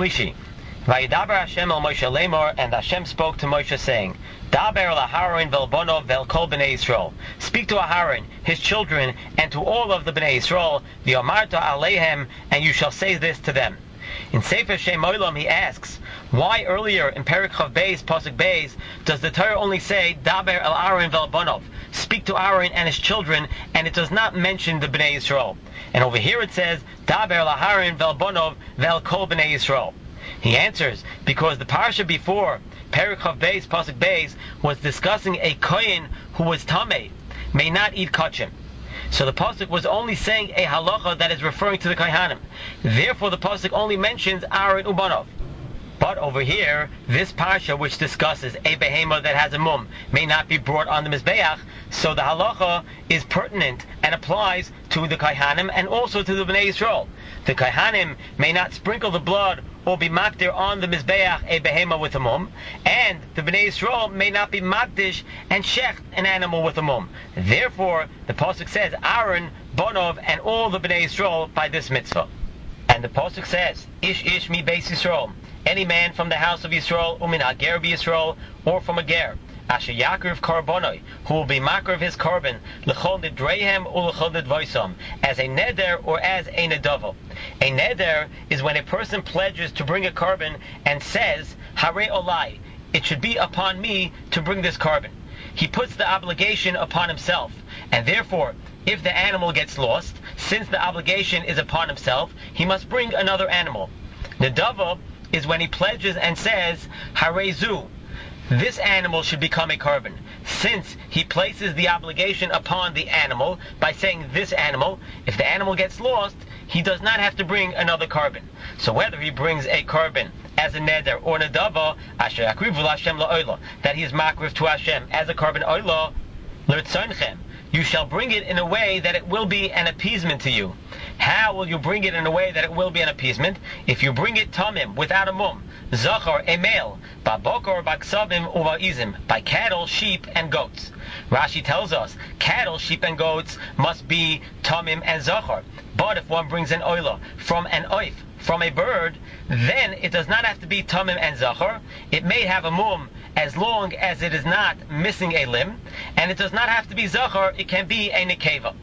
Shlishi. Vayidaber Hashem el Moshe Lemor, and Hashem spoke to Moshe saying, Daber el Aharon vel Bonov vel Kol Bnei Yisrael. Speak to Aharon, his children, and to all of the Bnei Yisrael, v'yomarta aleihem, and you shall say this to them. In Sefer Shem Olam he asks, why earlier in Perek Chav Beis, Pasuk Beis, does the Torah only say, Daber el Aharon vel Bonov, speak to Aaron and his children, and it does not mention the Bnei Yisrael? And over here it says, Daber el Aharon vel Bonov vel Kol Bnei Yisrael. He answers, because the parsha before, Perek Chav Beis, Pasuk Beis, was discussing a kohen who was tamei, may not eat kachim. So the pasuk was only saying a halacha that is referring to the kohanim. Therefore the pasuk only mentions Aaron ubanov. But over here, this parsha which discusses a behema that has a mum may not be brought on the mizbeach, so the halacha is pertinent and applies to the kohanim and also to the Bnei Yisrael. The kohanim may not sprinkle the blood or be makdir on the mizbeach a behema with a mum, and the Bnei Yisrael may not be makdish and shecht an animal with a mum. Therefore, the pasuk says Aaron, Bonov, and all the Bnei Yisrael by this mitzvah. And the pasuk says, Ish mi beis Yisrael, any man from the house of Yisrael, umin hager b'Yisrael, or from a ger, asher yakriv karbonoi, who will be makriv his korban, l'chol nidreihem u'l'chol nidvoisam, as a neder or as a nedava. A neder is when a person pledges to bring a korban and says, Hare olai, it should be upon me to bring this korban. He puts the obligation upon himself, and therefore, if the animal gets lost, since the obligation is upon himself, he must bring another animal. Nedava is when he pledges and says, Harezu, this animal should become a korban. Since he places the obligation upon the animal by saying this animal, if the animal gets lost, he does not have to bring another korban. So whether he brings a korban as a neder or nedava, asher yakrivu Hashem la'olah, that he is makriv to Hashem as a korban olah, l'rtzonchem, you shall bring it in a way that it will be an appeasement to you. How will you bring it in a way that it will be an appeasement? If you bring it tamim, without a mum, zachar, a male, ba'bokor, ba'ksavim, uva'izim, by cattle, sheep, and goats. Rashi tells us, cattle, sheep, and goats must be tamim and zachar. But if one brings an oila from an oif, from a bird, then it does not have to be tamim and zachar. It may have a mum as long as it is not missing a limb, and it does not have to be zachar, it can be a nekeva.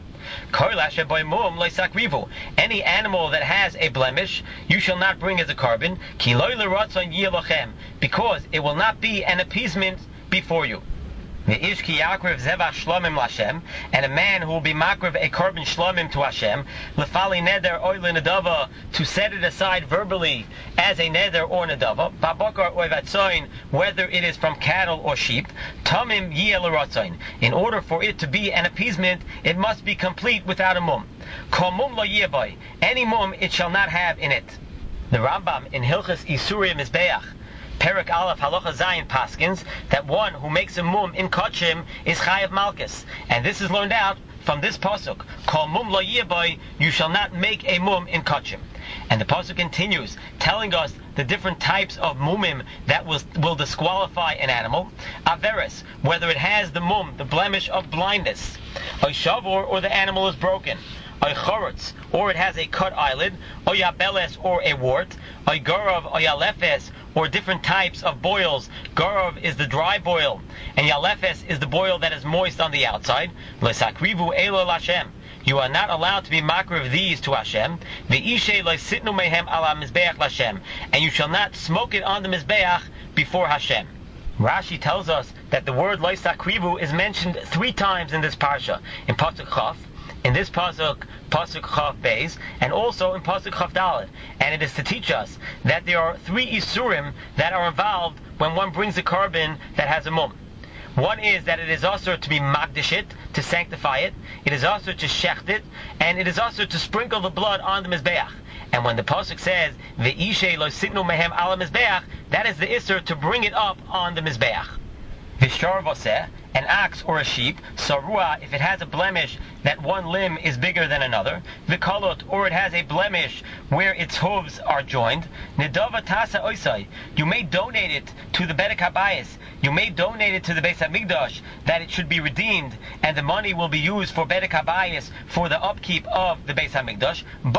Any animal that has a blemish, you shall not bring as a korban, because it will not be an appeasement before you. And a man who will be makriv a korban shlomim to Hashem, lefali neder oile nedava, to set it aside verbally as a neder or nedava, babokar or vatzoin, whether it is from cattle or sheep, tamim yiel ratzoin. In order for it to be an appeasement, it must be complete without a mum. Kol mum lo yevai, any mum it shall not have in it. The Rambam in Hilchas Isurim Mizbeach, Perek Aleph Halacha Zayin paskins that one who makes a mum in kachim is chayav malchus, and this is learned out from this pasuk. Kol mum lo yevai, you shall not make a mum in kachim. And the pasuk continues, telling us the different types of mumim that will disqualify an animal. Averes, whether it has the mum, the blemish of blindness, shavor, or the animal is broken, chorotz, or it has a cut eyelid, yabeles, or a wart, garav, yalefes, or different types of boils. Garav is the dry boil, and yalefes is the boil that is moist on the outside. Lesakrivu elo Hashem. You are not allowed to be makriv these to Hashem. Ve'ishe le'sitnu mehem ala mizbeach Hashem, and you shall not smoke it on the mizbeach before Hashem. Rashi tells us that the word le'sakrivu is mentioned 3 times in this parsha. In pasuk Chaf, in this pasuk Chaf Beis, and also in pasuk Chaf Dalet. And it is to teach us that there are 3 isurim that are involved when one brings a korban that has a mum. One is that it is also to be magdish it, to sanctify it. It is also to shecht it, and it is also to sprinkle the blood on the mizbeach. And when the pasuk says ve'ishe lo sitnu mehem ala mizbeach, that is the isur to bring it up on the mizbeach. V'shor voseh, an ox or a sheep, sarua, if it has a blemish that one limb is bigger than another, v'kolot, or it has a blemish where its hooves are joined, nedava tasa oisai, you may donate it to the Bedek HaBayis, you may donate it to the Beis HaMikdash, that it should be redeemed, and the money will be used for Bedek HaBayis, for the upkeep of the Beis HaMikdash, but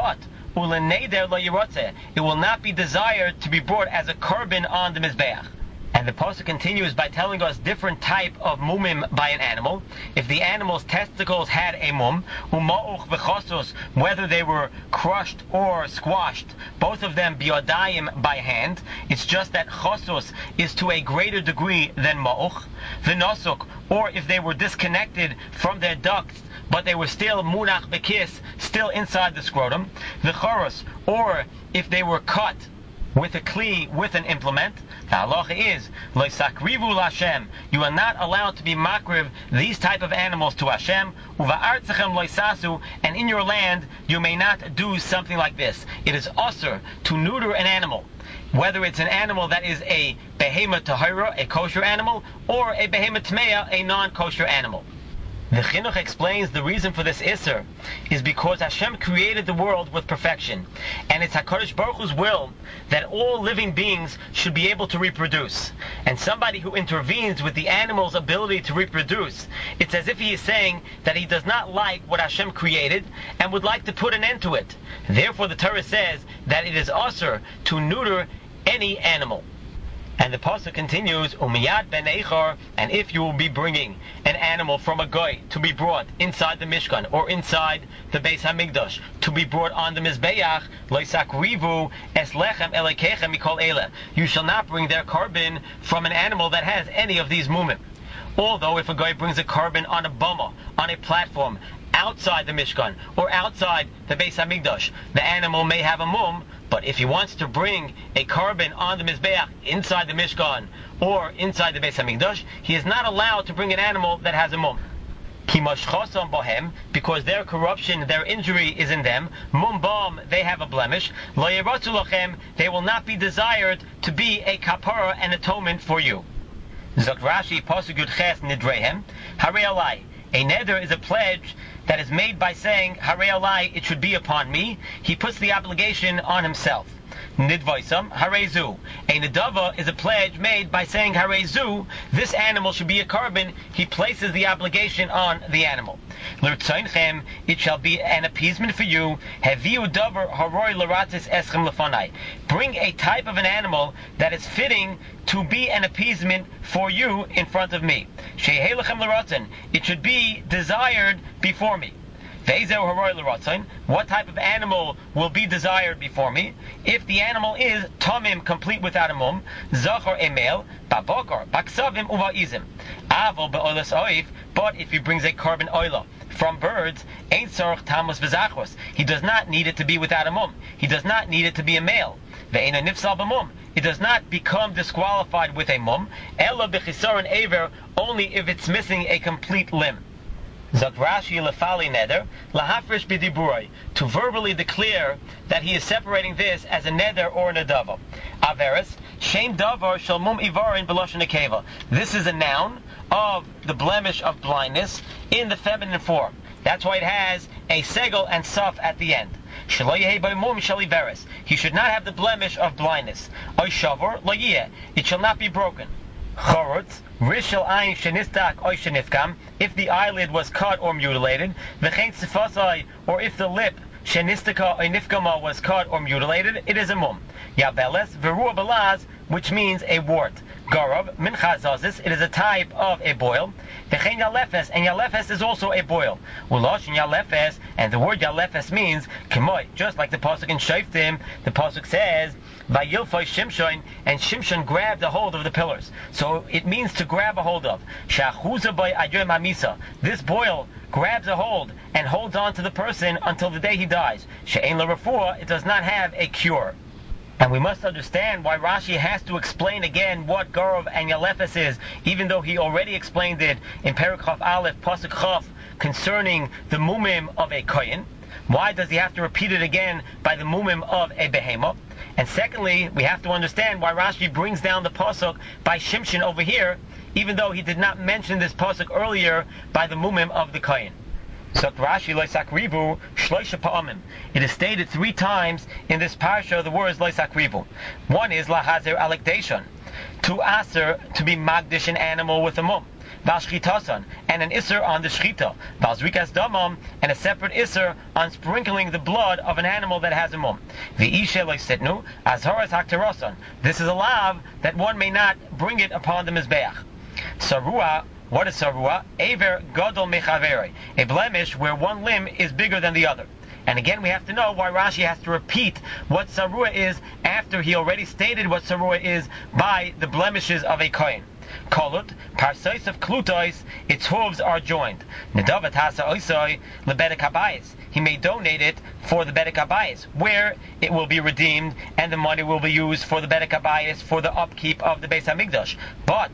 uleneder lo yirotze. It will not be desired to be brought as a korban on the mizbeach. And the pasuk continues by telling us different type of mumim by an animal. If the animal's testicles had a mum, uma'uch v'chosos, whether they were crushed or squashed, both of them biodayim by hand. It's just that chosos is to a greater degree than ma'uch. V'nosuk, or if they were disconnected from their ducts, but they were still munach bekis, still inside the scrotum. V'choros, or if they were cut with a kli, with an implement. The halacha is, lo sakrivu l'Hashem, you are not allowed to be makriv these type of animals to Hashem, uva'artzachem lo sasu, and in your land you may not do something like this. It is usher to neuter an animal, whether it's an animal that is a behema tahira, a kosher animal, or a behema tmeya, a non-kosher animal. The Chinuch explains the reason for this Isser is because Hashem created the world with perfection, and it's HaKadosh Baruch Hu's will that all living beings should be able to reproduce. And somebody who intervenes with the animal's ability to reproduce, it's as if he is saying that he does not like what Hashem created and would like to put an end to it. Therefore the Torah says that it is usher to neuter any animal. And the pasuk continues, Umiyad ben Eichar, and if you will be bringing an animal from a goy to be brought inside the Mishkan or inside the Beis Hamikdash to be brought on the Mizbeach, loisakrivu es lechem elekechem mikol ele. You shall not bring their korban from an animal that has any of these mumim. Although if a guy brings a korban on a bama, on a platform, outside the Mishkan or outside the Beis Hamikdash, the animal may have a mum. But if he wants to bring a korban on the Mizbeach inside the Mishkan or inside the Beis Hamikdash, he is not allowed to bring an animal that has a mum. Because their corruption, their injury is in them. Mum bam, they have a blemish. Lo yeratzu lachem, they will not be desired to be a kapara, an atonement for you. Zok Rashi, pasuk Yud Ches nidrehem, harei alai. A neder is a pledge that is made by saying, Harei alai, it should be upon me. He puts the obligation on himself. Nidvaisam, Harei zu. A nedava is a pledge made by saying, Harei zu, this animal should be a korban. He places the obligation on the animal. L'rtzoinchem, it shall be an appeasement for you. Heviu davar haroi l'ratzis eschem lefanai. Bring a type of an animal that is fitting to be an appeasement for you in front of me. Shehei lechem l'ratzin. It should be desired before me. What type of animal will be desired before me? If the animal is tamim, complete without a mum, zachor a male, babokar, baksavim uvaizim, avol be'olas oif. But if he brings a korban oila from birds, ain't sarach tamus v'zachos. He does not need it to be without a mum. He does not need it to be a male. Ve'ena nifsal b'mum. It does not become disqualified with a mum. Ella b'chisaron aver, only if it's missing a complete limb. Zok Rashi lefali neder lahafresh b'diburoi, to verbally declare that he is separating this as a neder or a nedava. Averis shem davar shel mum ivarin b'loshen nekeva. This is a noun of the blemish of blindness in the feminine form. That's why it has a segel and suf at the end. Shelo yehi by mum shel iveris. He should not have the blemish of blindness. Oy shavor lo yeh. It shall not be broken. Chorutz, rishel ayin shenistak oy shenifkam, if the eyelid was cut or mutilated, v'chein tzifasai, or if the lip shenistaka oy nifkama was cut or mutilated, it is a mum. Yabeles, v'ruah belaz, which means a wart. Garav, min chazazis, it is a type of a boil. V'chein yalefes, and yalefes is also a boil. Ulosh and yalefes, and the word yalefes means kemoy, just like the pasuk in Shoftim, the pasuk says, Vayilfoi Shimshon, and Shimshon grabbed a hold of the pillars. So it means to grab a hold of. Shachuza by Ajoy Mamisa. This boil grabs a hold and holds on to the person until the day he dies. She'ein la refuah, it does not have a cure. And we must understand why Rashi has to explain again what Garav and Yalefes is, even though he already explained it in Perek Chaf Aleph, Pasuk Chaf, concerning the mumim of a kohen. Why does he have to repeat it again by the mumim of a behemah? And secondly, we have to understand why Rashi brings down the pasuk by Shimshon over here, even though he did not mention this pasuk earlier by the mumim of the kohen. So Rashi loisakrivu shloisha pa'amim. It is stated 3 times in this parsha the words loisakrivu. One is lahazer alekdeshon, to aser, to be magdish an animal with a mum. v'ashchitasan, and an isser on the shchita, v'azrikas damam, and a separate isser on sprinkling the blood of an animal that has a mum. V'ishe loisitnu, azharas haktarasan. This is a lav that one may not bring it upon the mizbeach. Sarua. What is sarua? Aver gadol mechaveri, a blemish where one limb is bigger than the other. And again, we have to know why Rashi has to repeat what sarua is after he already stated what sarua is by the blemishes of a kohen. Kolut, parsois of klutois, its hooves are joined. Nedavat hasa oisoi lebedek habayis. He may donate it for the bedek habayis, where it will be redeemed, and the money will be used for the bedek habayis for the upkeep of the Beis Hamikdash. But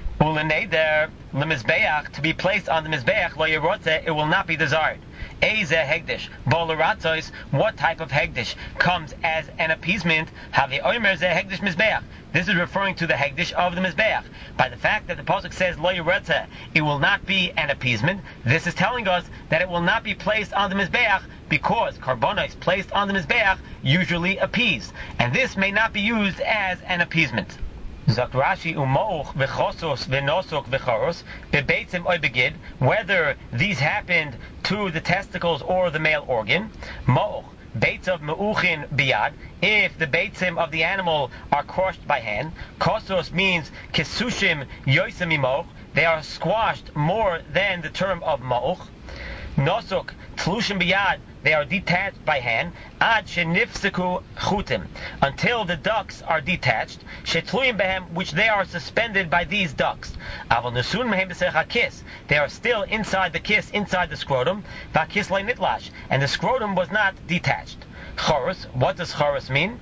uleneder lemizbeach, to be placed on the mizbeach lo yerotze, it will not be desired. Eze hegdish bolaratzos, what type of hegdish comes as an appeasement? Havi omer ze hegdish mizbeach. This is referring to the hegdish of the mizbeach. By the fact that the pasuk says lo yerotze, it will not be an appeasement. This is telling us that it will not be placed on the mizbeach because karbonos placed on the mizbeach usually appease, and this may not be used as an appeasement. Zok Rashi umoch v'chosos v'nosok v'choros bebeitzim oy begid, whether these happened to the testicles or the male organ. Moch beitz of meuchin biyad, if the beitzim of the animal are crushed by hand. Kosos means kesushim yoisem imoch, they are squashed more than the term of moch. Nosok tlushim biyad, they are detached by hand. Ad shenifseku chutim, until the ducts are detached. Shetluyim behem, which they are suspended by these ducts. Aval nesun mehem b'serach hakis, they are still inside the kiss, inside the scrotum. V'hakis lo nitlash, and the scrotum was not detached. Chorus, what does chorus mean?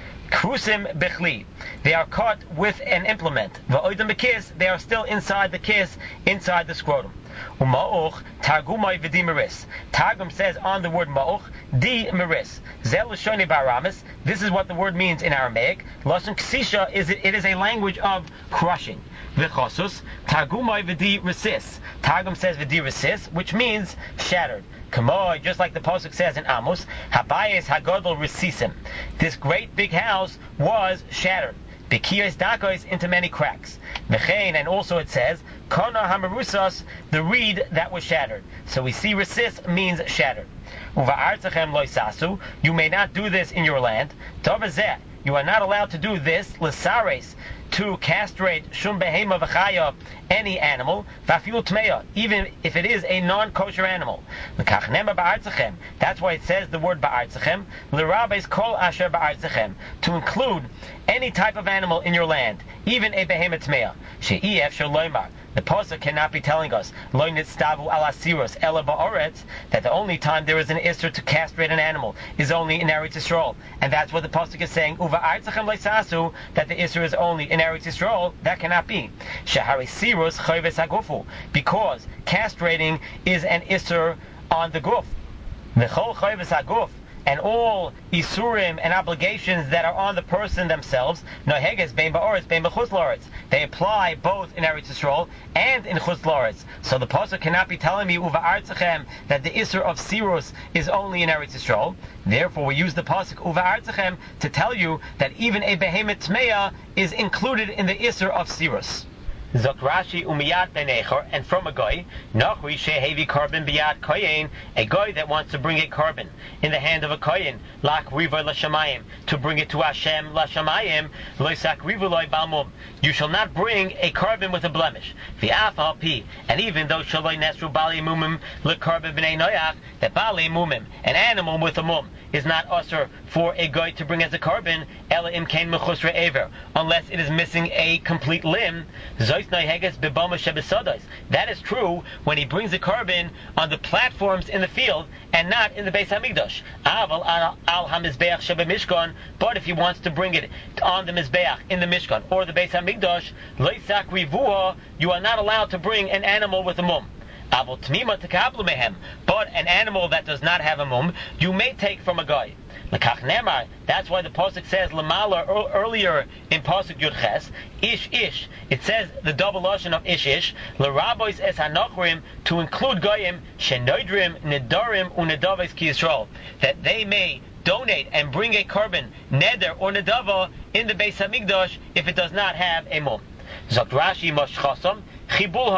Krusim bechli, they are cut with an implement. V'oidem b'kiss, they are still inside the kiss, inside the scrotum. Uma'uch targumai v'di meris. Targum says on the word ma'uch, di meris. Zel l'shoni ba'aramis. This is what the word means in Aramaic. Lashon ksisha it is a language of crushing. V'chosus targumai v'di resis. Targum says v'di resis, which means shattered. Kamoi, just like the pasuk says in Amos, habayis hagodol resisim. This great big house was shattered. Bikiyos dakos, into many cracks. Mechein, and also it says, Kona hamarusas, the reed that was shattered. So we see resis means shattered. Uva'artzachem loisasu, you may not do this in your land. Tovazeh, you are not allowed to do this, lesares, to castrate shum behema v'chaya, any animal, v'afilu tmeya, even if it is a non-kosher animal. L'kach nema ba'artzachem, that's why it says the word ba'artzachem, l'rabes kol asher ba'artzachem, to include any type of animal in your land, even a behema tmeya. She'ef shel loymar, the pasuk cannot be telling us lo nitztavu al asiros ela ba'oretz, that the only time there is an isser to castrate an animal is only in Eretz Yisrael, and that's what the pasuk is saying. Uva artzachem leisasu, that the isser is only in Eretz Yisrael. That cannot be. Shehari sirus chayves hagufu, because castrating is an isser on the guf. V'chol chayves haguf, and all isurim and obligations that are on the person themselves, noheges bein ba'oretz bein b'chutz la'oretz, they apply both in Eretz Yisrael and in chutz la'oretz. So the pasuk cannot be telling me uva artzachem that the isur of sirus is only in Eretz Yisrael. Therefore, we use the pasuk uva artzachem to tell you that even a behemoth tmeya is included in the isur of sirus. Zok Rashi umiyat benecher, and from a goy, nachri shehevi carbon biyat koyin, a goy that wants to bring a carbon in the hand of a koyin, lak riva lashamayim, to bring it to Hashem lashamayim, loisak riva loy balmum. You shall not bring a carbon with a blemish. V'af al pi, and even though shaloi nesru bali mumim lekarbon b'nei noyach, that bali mumim, an animal with a mum, is not usher for a goy to bring as a carbon, ela im kain mechusra ever, unless it is missing a complete limb. That is true when he brings a carbon on the platforms in the field and not in the Beis Hamikdash. But if he wants to bring it on the Mizbeach in the Mishkan or the Beis Hamikdash, you are not allowed to bring an animal with a mum. But an animal that does not have a mum, you may take from a guy. That's why the pasuk says Lamala earlier in pasuk Yud Ches, Ish Ish. It says the double lashon of Ish Ish, L'Rabois es Hanochrim, to include goyim shenoidrim nedarim unedaves ki Yisrael, that they may donate and bring a carbon neder or nedava in the Beis Hamikdash if it does not have a mum. Zok Rashi moshchasam chibulhain.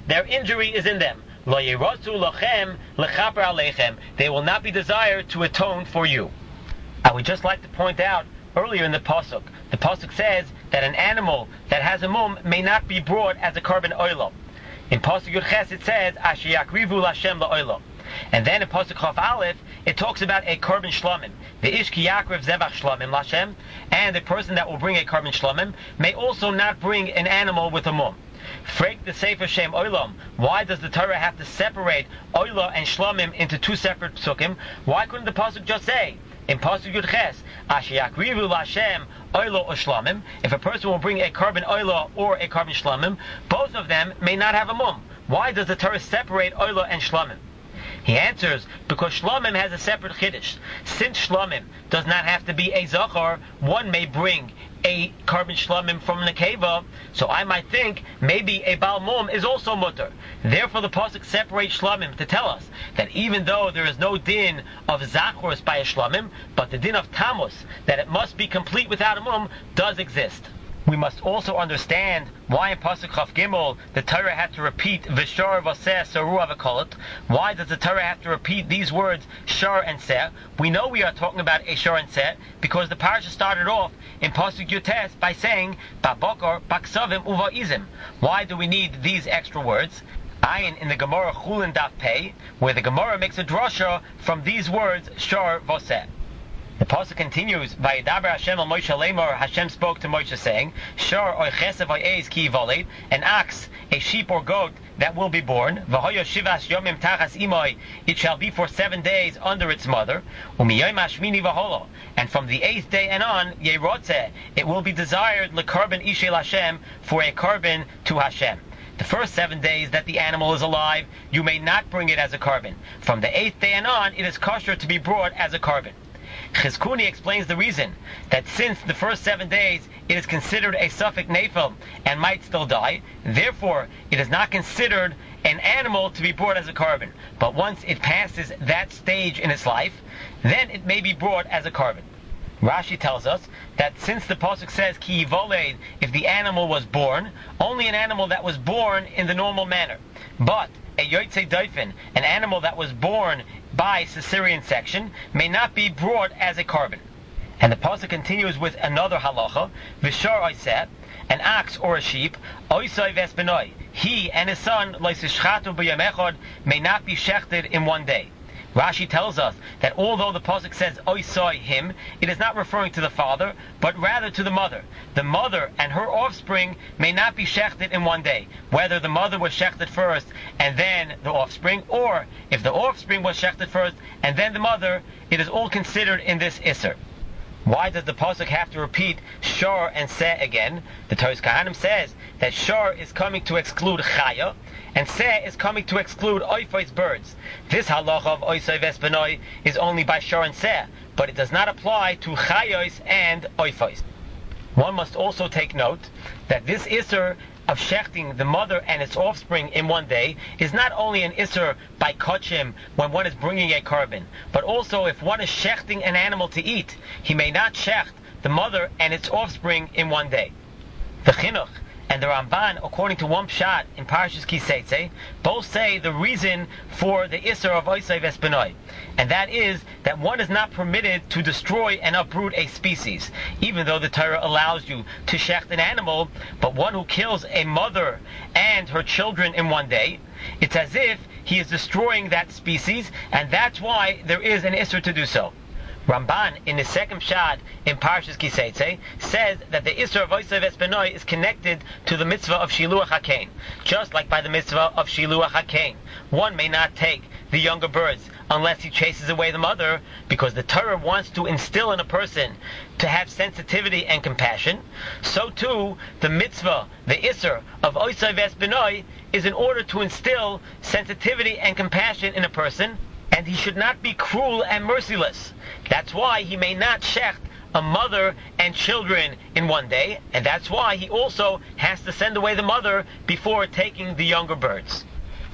their injury is in them. Lo yerosu lochem lechaper aleichem. They will not be desired to atone for you. I would just like to point out earlier in the pasuk says that an animal that has a mum may not be brought as a korban oilo. In pasuk Yud Ches it says asher yakrivu lashem la'oilo. And then in pasuk Chaf Aleph it talks about a korban shlomim. The ish ki yakriv zevach shlomim lashem, and the person that will bring a korban shlomim may also not bring an animal with a mum. Frek the Sefer Shem Olam. Why does the Torah have to separate Oila and Shlomim into two separate psukim? Why couldn't the pasuk just say in pasuk Yud Ches, Asher yakrivu lashem Oila or Shlomim? If a person will bring a korban Oila or a korban Shlomim, both of them may not have a mum. Why does the Torah separate Oila and Shlomim? He answers, because Shlomim has a separate chiddush. Since Shlomim does not have to be a zachar, one may bring a korban shlomim from nekeva, so I might think maybe a Baal Mum is also mutter. Therefore the pasuk separates shlomim to tell us that even though there is no din of zachors by a shlomim, but the din of tamus, that it must be complete without a mum, does exist. We must also understand why in pasuk Chaf Gimel the Torah had to repeat v'shar v'seh sarua v'kolot. Why does the Torah have to repeat these words shar and seh? We know we are talking about a shar and seh because the parasha started off in pasuk Yutes by saying babokor baksavim uva'izim. Why do we need these extra words? Ayin in the Gemara Chulin Daf Pei, where the Gemara makes a drasha from these words shar v'seh. The pasuk continues, Vayidaber Hashem al Moshe Lemor, Hashem spoke to Moshe saying, Shor oy chesev oy eis ki yivoled, an ox, a sheep or goat that will be born, V'hoyo shivas yomim tachas imoy, it shall be for 7 days under its mother, Umiyoyim hashmini v'holo, and from the 8th day and on, Yerotzeh, it will be desired lekarben ishel Hashem, for a korban to Hashem. The first 7 days that the animal is alive, you may not bring it as a korban. From the 8th day and on, it is kosher to be brought as a korban. Chizkuni explains the reason that since the first 7 days it is considered a suffix nefel and might still die, therefore it is not considered an animal to be brought as a korban. But once it passes that stage in its life, then it may be brought as a korban. Rashi tells us that since the pasuk says ki yivoled, if the animal was born, only an animal that was born in the normal manner. But a yotzei doifin, an animal that was born by cesarean section, may not be brought as a korban. And the pasuk continues with another halacha, v'shar oiseh, an ox or a sheep, oisai vesbenoi, he and his son, loisishchatu b'yom echad, may not be shechted in 1 day. Rashi tells us that although the pasuk says oisai him, it is not referring to the father, but rather to the mother. The mother and her offspring may not be shechted in 1 day. Whether the mother was shechted first and then the offspring, or if the offspring was shechted first and then the mother, it is all considered in this isser. Why does the pasuk have to repeat shor and seh again? The Toras Kohanim says that shor is coming to exclude chaya, and seh is coming to exclude oifos, birds. This halacha of oisai vesbenoi is only by shor and seh, but it does not apply to chayos and oifos. One must also take note that this isser of shechting the mother and its offspring in 1 day is not only an isser by kochim when one is bringing a korban, but also if one is shechting an animal to eat, he may not shecht the mother and its offspring in 1 day. The Chinuch and the Ramban, according to one pshat in Parashas Ki Seitzei, both say the reason for the isser of oisai vesbenoi, and that is that one is not permitted to destroy and uproot a species, even though the Torah allows you to shecht an animal. But one who kills a mother and her children in 1 day, it's as if he is destroying that species, and that's why there is an isser to do so. Ramban, in the second pshat in Parashas Ki Seitzei, says that the Isser of Oisai Vesbenoi is connected to the mitzvah of Shiluach HaKain. Just like by the mitzvah of Shiluach HaKain, one may not take the younger birds unless he chases away the mother, because the Torah wants to instill in a person to have sensitivity and compassion. So too, the mitzvah, the Isser of Oisai Vesbenoi, is in order to instill sensitivity and compassion in a person, and he should not be cruel and merciless. That's why he may not shecht a mother and children in 1 day, and that's why he also has to send away the mother before taking the younger birds.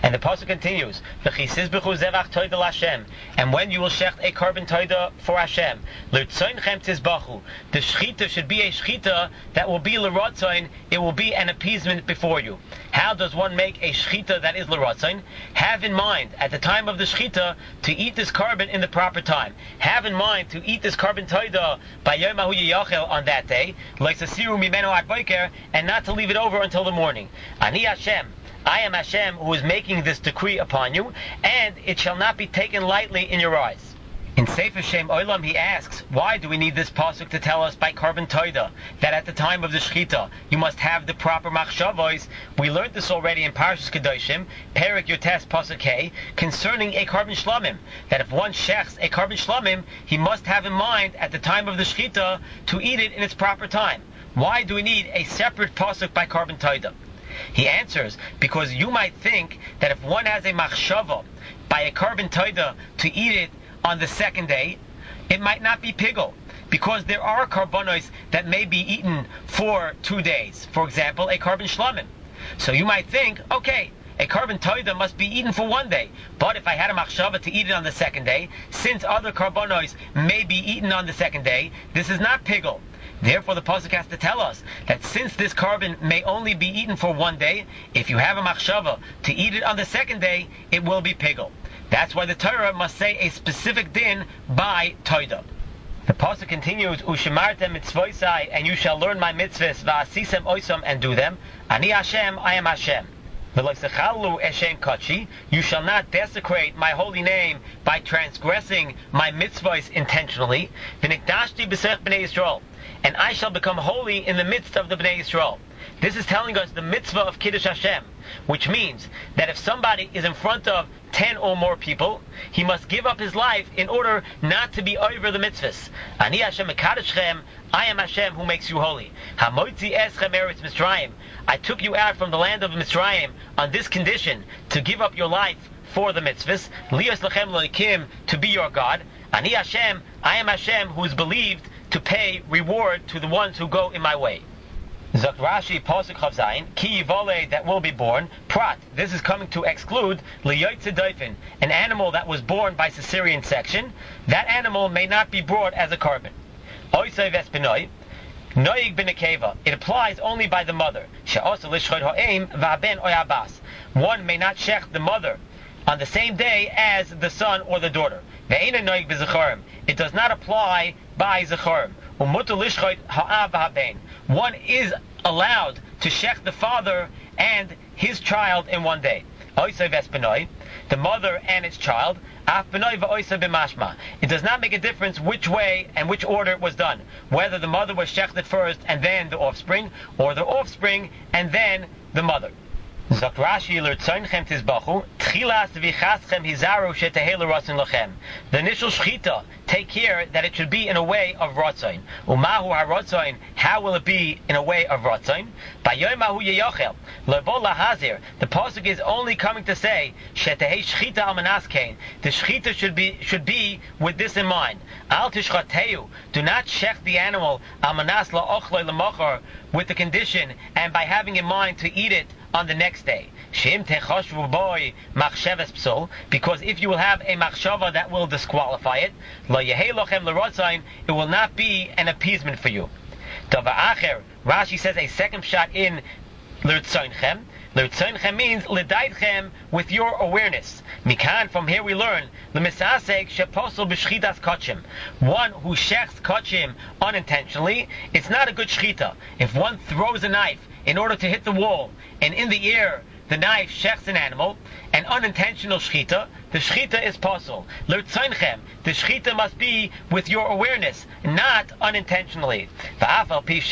And the pasuk continues, "V'chisizbechu zevach toida l'Hashem." And when you will shecht a carbon toida for Hashem, l'rtzoinchem tizbachu. The shechita should be a shechita that will be l'rotzoin. It will be an appeasement before you. How does one make a shechita that is l'rotzoin? Have in mind at the time of the shechita to eat this carbon in the proper time. Have in mind to eat this carbon toida by Yom Hahu Yiyachel on that day, like Sasiru Mimeno Ad Boker, and not to leave it over until the morning. Ani Hashem. I am Hashem who is making this decree upon you, and it shall not be taken lightly in your eyes. In Sefer Shem Olam he asks, why do we need this pasuk to tell us by carbon toida that at the time of the shechita you must have the proper machshavos? We learned this already in Parshas Kedoshim, Perek Yotes pasuk Hey, concerning a carbon shlamim, that if one shechs a carbon shlamim, he must have in mind at the time of the shechita to eat it in its proper time. Why do we need a separate pasuk by carbon toida? He answers, because you might think that if one has a machshava by a carbon toida to eat it on the second day, it might not be pigul, because there are karbonos that may be eaten for 2 days. For example, a carbon shlamim. So you might think, okay, a carbon toida must be eaten for 1 day, but if I had a machshava to eat it on the second day, since other karbonos may be eaten on the second day, this is not pigul. Therefore, the pasuk has to tell us that since this carbon may only be eaten for 1 day, if you have a machshava to eat it on the second day, it will be pigul. That's why the Torah must say a specific din by toida. The pasuk continues, "Ushemartem mitzvosai," and you shall learn my mitzvahs, va'asisem oisam, and do them. Ani Hashem, I am Hashem. V'loisechalu eshem kachi, you shall not desecrate my holy name by transgressing my mitzvahs intentionally. V'nikdashti b'sech b'nei Yisrael, and I shall become holy in the midst of the Bnei Yisrael. This is telling us the mitzvah of Kiddush Hashem, which means that if somebody is in front of 10 or more people, he must give up his life in order not to be over the mitzvahs. Ani Hashem mekadoshchem, I am Hashem who makes you holy. Hamoitzi eschem eretz Mitzrayim, I took you out from the land of Mitzrayim on this condition, to give up your life for the mitzvahs. Lios lechem loikim, to be your God. Ani Hashem, I am Hashem who is believed to pay reward to the ones who go in my way. Zok Rashi Pasuk Chav Zayin, Ki Yivole, that will be born, Prat, this is coming to exclude Liyoytze Doifin, an animal that was born by cesarean section. That animal may not be brought as a carbon. Oisei Vespinoi, Noig B'nekeva, it applies only by the mother. She'osa Lishchod Ha'em V'aben Oyabas, one may not shech the mother on the same day as the son or the daughter. Ve'ena Noig B'zecharim, it does not apply by Zecharim. Umutu Lishchod Ha'av V'aben, one is allowed to shech the father and his child in 1 day. Oisei Vespinoi, the mother and its child. Af benoi v'oisei b'mashma. It does not make a difference which way and which order it was done, whether the mother was shechted first and then the offspring, or the offspring and then the mother. Zok Rashi l'rtzoinchem tizbachu, tchilas v'chaschem hizaru shetehei l'ratzon lachem. The initial shechita, take care that it should be in a way of ratzoin. Umahu haratzoin, how will it be in a way of ratzoin? Bayom hahu yiyachel, levo lahazir. The pasuk is only coming to say shetehei shechita al manaskein. The shechita should be with this in mind. Al tishchateu, do not shech the animal al manas la'ochloi l'mochor, with the condition and by having in mind to eat it on the next day. Shim techashvu boy machsheves psul, because if you will have a machshava that will disqualify it, lo yehei lochem l'rotzain, it will not be an appeasement for you. Dava acher, Rashi says a second shot in l'rtzoinchem. L'rtzoinchem means l'daitchem, with your awareness. Mikan, from here we learn l'misasek sheposel b'shchitas kachim. One who shechs kachim unintentionally, it's not a good shchita. If one throws a knife in order to hit the wall, and in the air the knife shechs an animal, an unintentional shchita, the shchita is possible. L'rtzoinchem, the shchita must be with your awareness, not unintentionally. Even though the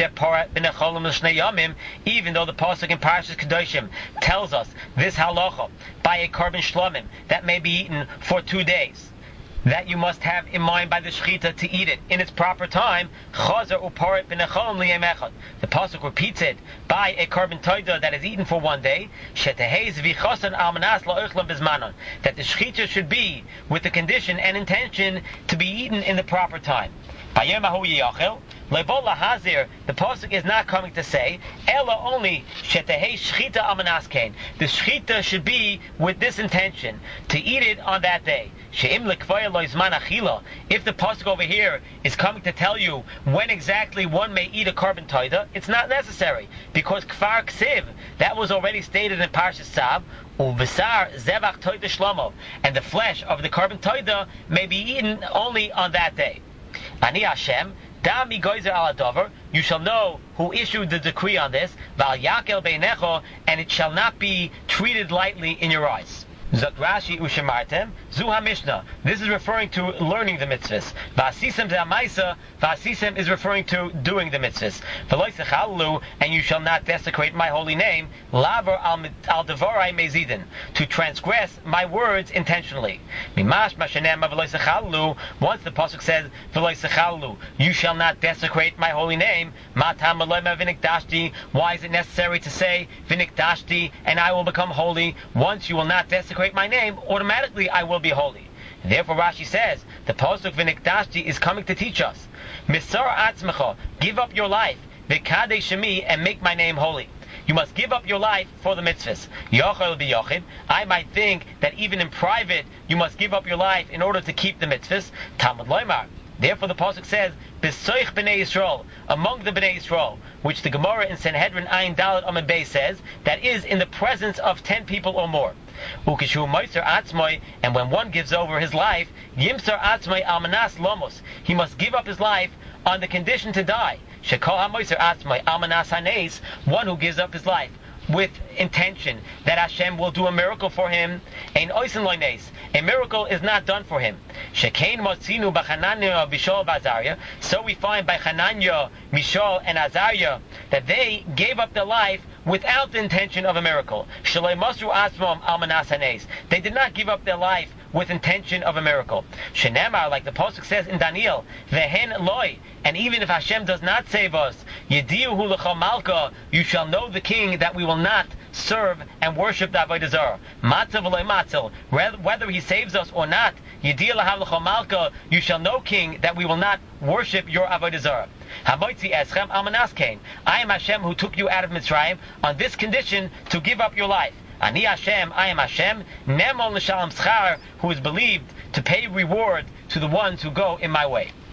pasuk in Parshas Kedoshim tells us this halacha by a carbon shlamim that may be eaten for 2 days, that you must have in mind by the shechita to eat it in its proper time. The pasuk repeats it by a carbon toida that is eaten for 1 day. That the shechita should be with the condition and intention to be eaten in the proper time. Lebol lahazir, the pasuk is not coming to say, ela only shetehei shchita amanaskein. The shchita should be with this intention, to eat it on that day. She'im lekvaya lo izman achila. If the pasuk over here is coming to tell you when exactly one may eat a carbon toida, it's not necessary, because kfar ksiv, that was already stated in Parshas Tzav, uvesar zevach toida shlomo, and the flesh of the carbon toida may be eaten only on that day. Ani Hashem, Dami goizer al adover, you shall know who issued the decree on this, val yakel beinecho, and it shall not be treated lightly in your eyes. Zot Rashi ushemartem, zu ha-mishnah. This is referring to learning the mitzvahs. V'asisem ze'amaisa, v'asisem is referring to doing the mitzvahs. V'loi sechalu, and you shall not desecrate my holy name, laver al devorai mezidin, to transgress my words intentionally. Mimash mashenema v'loi sechalu, once the pasuk says, v'loi sechalu, you shall not desecrate my holy name, matam aloyma v'nikdashti, why is it necessary to say, v'nikdashti, and I will become holy, once you will not desecrate my name, automatically I will be holy. Therefore Rashi says, the pasuk v'nikdashti is coming to teach us, Misar atzmecha, give up your life, v'kadei shemi, and make my name holy. You must give up your life for the mitzvahs. Yochel b'yochid, I might think that even in private, you must give up your life in order to keep the mitzvahs. Talmud loymar. Therefore the pasuk says, B'soich b'nei Yisrael, among the b'nei Yisrael, which the Gemara in Sanhedrin Ayin Dalet Amud Beis says, that is in the presence of 10 people or more. Ukishu moiser atzmoi, and when one gives over his life, yimser atzmoi almanas lomos, he must give up his life on the condition to die. Shekol ha-moiser atzmoi almanas hanes, one who gives up his life with intention that Hashem will do a miracle for him. Ein oisen loines, a miracle is not done for him. Shekein motzinu b'Chananya, Mishal, Azariah. So we find by Hananiah, Mishal, and Azariah that they gave up their life without the intention of a miracle. Shalei masru asmom almanas hanes. They did not give up their life with intention of a miracle. Shenemar, like the pasuk says in Daniel, vehen loy, and even if Hashem does not save us, yediuhu l'cha malka, you shall know the king that we will not serve and worship the avodah zarah. Matzav v'loy matzel, whether he saves us or not, yediuhu l'cha malka, you shall know, king, that we will not worship your avodah zarah. Hamoitzi eschem almanas kain. I am Hashem who took you out of Mitzrayim on this condition to give up your life. Ani Hashem, I am Hashem, Nemon l'shalom schar, who is believed to pay reward to the ones who go in my way.